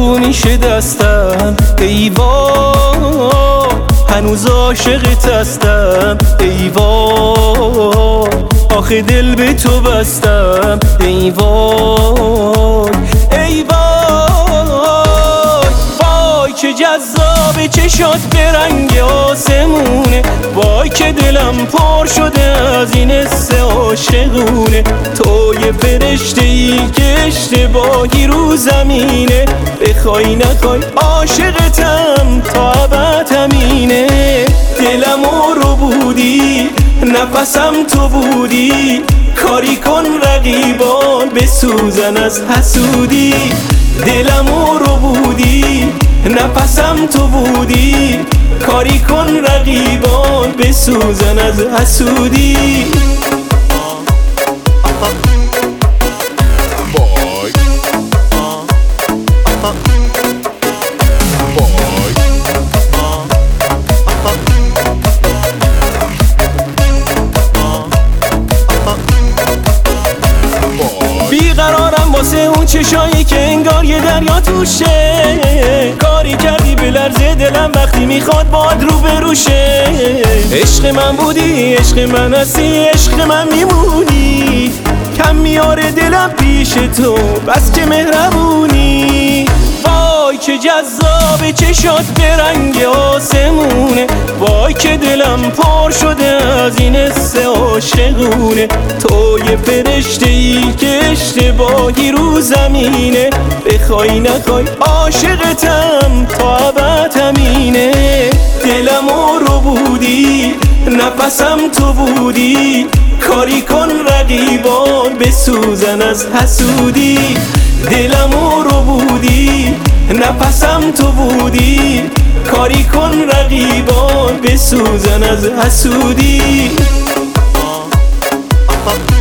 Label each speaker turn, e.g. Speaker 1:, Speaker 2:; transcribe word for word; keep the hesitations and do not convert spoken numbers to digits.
Speaker 1: رو میشه دستم، ای وای هنوز عاشقت هستم، ای وای آخه دل به تو بستم، ای وای ای وای وای که جذابه چشات به رنگ آسمونه، وای که دلم پر شده از این حس عاشقونه. تو یه فرشته ای که اشتباهی رو زمینه، بخوای نخوای عاشقتم تا ابد همینه. دلمو رو بودی نفسم تو بودی، کاری کن رقیبان بسوزن از حسودی. دلمو رو بودی نفسم تو بودی، کاری کن رقیبان بسوزن از حسودی. بیقرارم واسه اون چشایی که انگار یه دریا توشه، کاری کردی به لرز دلم وقتی میخواد باد رو بروشه. عشق من بودی، عشق من هستی، عشق من میمونی، کم میاره دلم پیش تو بس که مهربونی. وای که جذاب چشات به رنگ آسمونه، وای که دلم پر شده از این حس عاشقونه. تو یه فرشته ای که اشتباهی رو زمینه، بخوای نخوای عاشقتم تا ابد همینه. دلمو رو بودی نفسم تو بودی، کاری کن رقیبان بسوزن از حسودی. دلمو رو بودی نفسم تو بودی، کاری کن رقیبان بسوزن از حسودی.